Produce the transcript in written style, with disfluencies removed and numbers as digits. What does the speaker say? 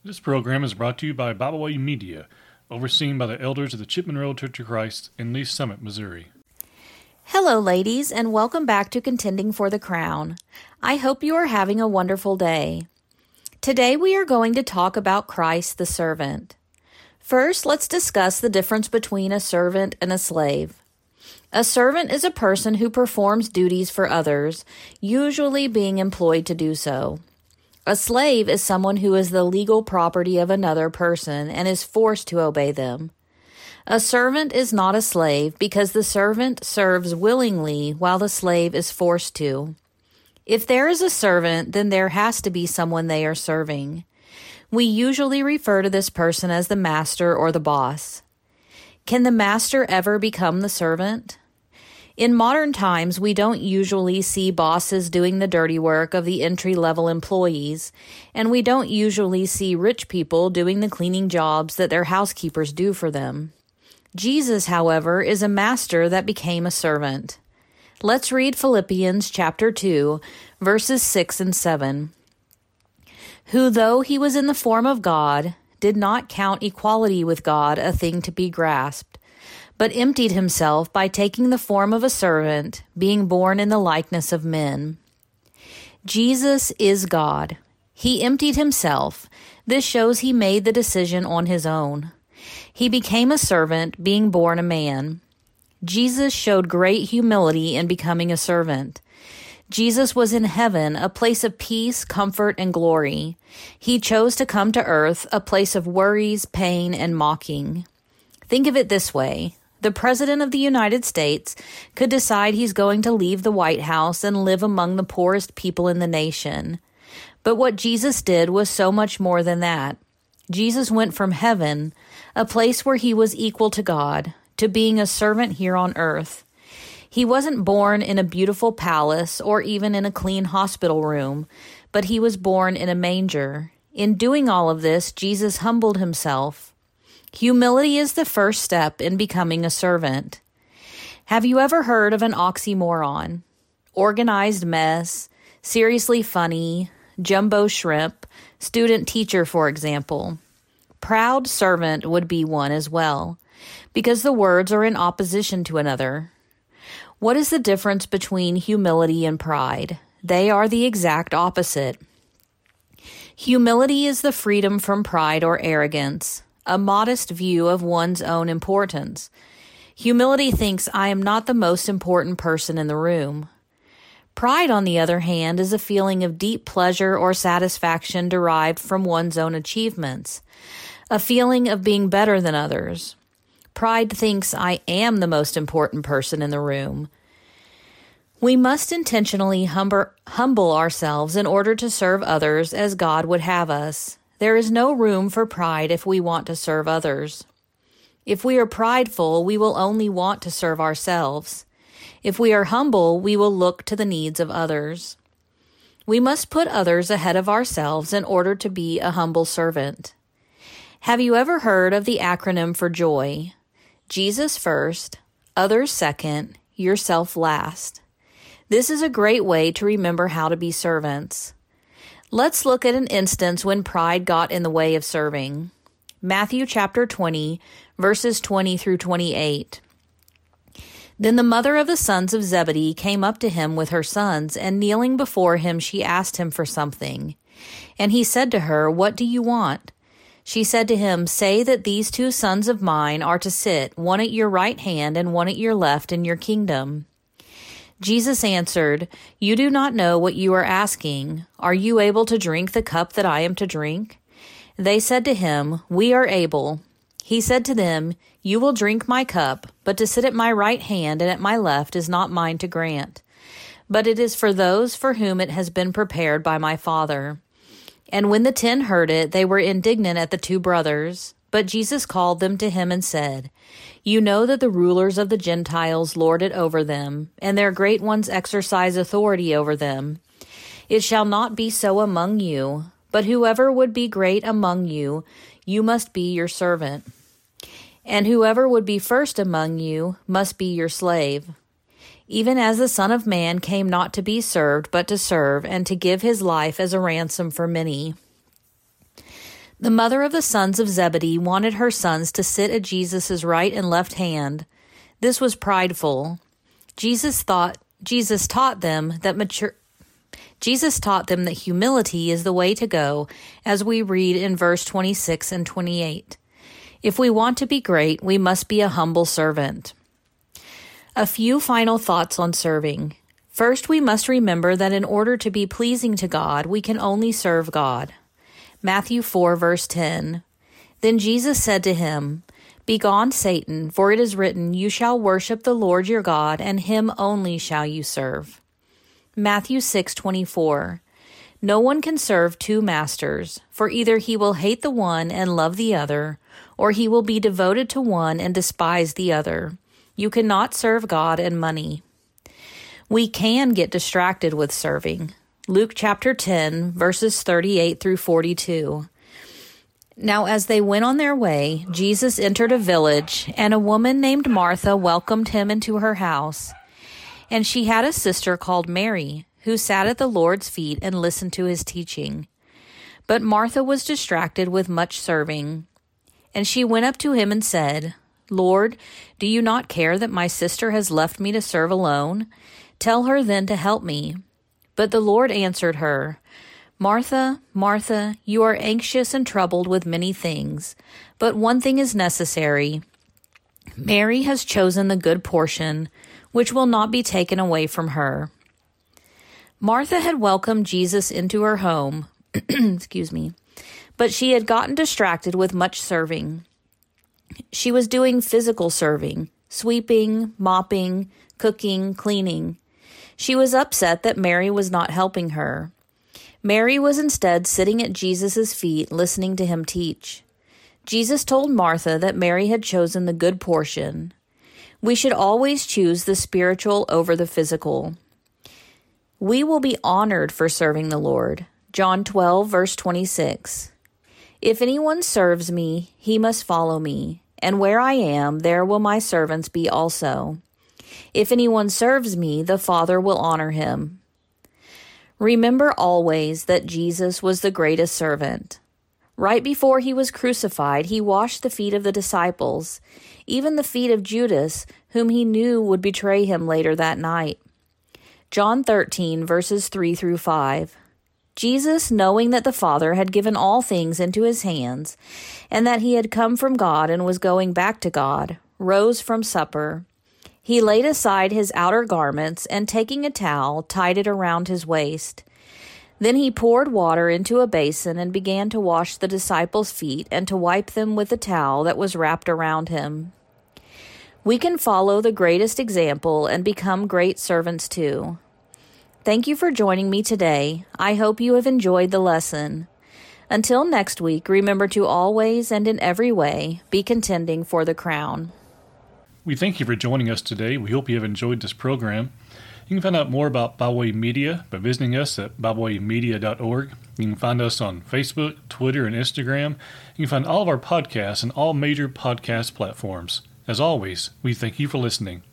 This program is brought to you by Byway Media, overseen by the elders of the Chipman Road Church of Christ in Lee Summit, Missouri. Hello, ladies, and welcome back to Contending for the Crown. I hope you are having a wonderful day. Today we are going to talk about Christ the servant. First, let's discuss the difference between a servant and a slave. A servant is a person who performs duties for others, usually being employed to do so. A slave is someone who is the legal property of another person and is forced to obey them. A servant is not a slave because the servant serves willingly while the slave is forced to. If there is a servant, then there has to be someone they are serving. We usually refer to this person as the master or the boss. Can the master ever become the servant? In modern times, we don't usually see bosses doing the dirty work of the entry-level employees, and we don't usually see rich people doing the cleaning jobs that their housekeepers do for them. Jesus, however, is a master that became a servant. Let's read Philippians chapter 2, verses 6 and 7. Who, though he was in the form of God, did not count equality with God a thing to be grasped, but emptied himself by taking the form of a servant, being born in the likeness of men. Jesus is God. He emptied himself. This shows he made the decision on his own. He became a servant, being born a man. Jesus showed great humility in becoming a servant. Jesus was in heaven, a place of peace, comfort, and glory. He chose to come to earth, a place of worries, pain, and mocking. Think of it this way. The President of the United States could decide he's going to leave the White House and live among the poorest people in the nation. But what Jesus did was so much more than that. Jesus went from heaven, a place where he was equal to God, to being a servant here on earth. He wasn't born in a beautiful palace or even in a clean hospital room, but he was born in a manger. In doing all of this, Jesus humbled himself. Humility is the first step in becoming a servant. Have you ever heard of an oxymoron? Organized mess, seriously funny, jumbo shrimp, student teacher, for example. Proud servant would be one as well, because the words are in opposition to another. What is the difference between humility and pride? They are the exact opposite. Humility is the freedom from pride or arrogance, a modest view of one's own importance. Humility thinks I am not the most important person in the room. Pride, on the other hand, is a feeling of deep pleasure or satisfaction derived from one's own achievements, a feeling of being better than others. Pride thinks I am the most important person in the room. We must intentionally humble ourselves in order to serve others as God would have us. There is no room for pride if we want to serve others. If we are prideful, we will only want to serve ourselves. If we are humble, we will look to the needs of others. We must put others ahead of ourselves in order to be a humble servant. Have you ever heard of the acronym for JOY? Jesus first, others second, yourself last. This is a great way to remember how to be servants. Let's look at an instance when pride got in the way of serving. Matthew chapter 20, verses 20 through 28. Then the mother of the sons of Zebedee came up to him with her sons, and kneeling before him, she asked him for something. And he said to her, What do you want? She said to him, Say that these 2 sons of mine are to sit, one at your right hand and one at your left in your kingdom. Jesus answered, You do not know what you are asking. Are you able to drink the cup that I am to drink? They said to him, We are able. He said to them, You will drink my cup, but to sit at my right hand and at my left is not mine to grant, but it is for those for whom it has been prepared by my Father. And when the 10 heard it, they were indignant at the 2 brothers. But Jesus called them to him and said, You know that the rulers of the Gentiles lord it over them, and their great ones exercise authority over them. It shall not be so among you, but whoever would be great among you, you must be your servant. And whoever would be first among you must be your slave. Even as the Son of Man came not to be served, but to serve, and to give his life as a ransom for many. The mother of the sons of Zebedee wanted her sons to sit at Jesus' right and left hand. This was prideful. Jesus taught them that humility is the way to go, as we read in verse 26 and 28. If we want to be great, we must be a humble servant. A few final thoughts on serving. First, we must remember that in order to be pleasing to God, we can only serve God. Matthew 4, verse 10. Then Jesus said to him, Begone, Satan, for it is written, You shall worship the Lord your God, and him only shall you serve. Matthew 6:24. No one can serve two masters, for either he will hate the one and love the other, or he will be devoted to one and despise the other. You cannot serve God and money. We can get distracted with serving. Luke chapter 10, verses 38 through 42. Now as they went on their way, Jesus entered a village, and a woman named Martha welcomed him into her house. And she had a sister called Mary, who sat at the Lord's feet and listened to his teaching. But Martha was distracted with much serving. And she went up to him and said, Lord, do you not care that my sister has left me to serve alone? Tell her then to help me. But the Lord answered her, Martha, Martha, you are anxious and troubled with many things, but one thing is necessary. Mary has chosen the good portion, which will not be taken away from her. Martha had welcomed Jesus into her home, but she had gotten distracted with much serving. She was doing physical serving, sweeping, mopping, cooking, cleaning. She was upset that Mary was not helping her. Mary was instead sitting at Jesus' feet, listening to him teach. Jesus told Martha that Mary had chosen the good portion. We should always choose the spiritual over the physical. We will be honored for serving the Lord. John 12, verse 26. If anyone serves me, he must follow me, and where I am, there will my servants be also. If anyone serves me, the Father will honor him. Remember always that Jesus was the greatest servant. Right before he was crucified, he washed the feet of the disciples, even the feet of Judas, whom he knew would betray him later that night. John 13, verses 3 through 5. Jesus, knowing that the Father had given all things into his hands, and that he had come from God and was going back to God, rose from supper. He laid aside his outer garments, and taking a towel, tied it around his waist. Then he poured water into a basin and began to wash the disciples' feet and to wipe them with the towel that was wrapped around him. We can follow the greatest example and become great servants too. Thank you for joining me today. I hope you have enjoyed the lesson. Until next week, remember to always and in every way be contending for the crown. We thank you for joining us today. We hope you have enjoyed this program. You can find out more about Bible Way Media by visiting us at BibleWayMedia.org. You can find us on Facebook, Twitter, and Instagram. You can find all of our podcasts on all major podcast platforms. As always, we thank you for listening.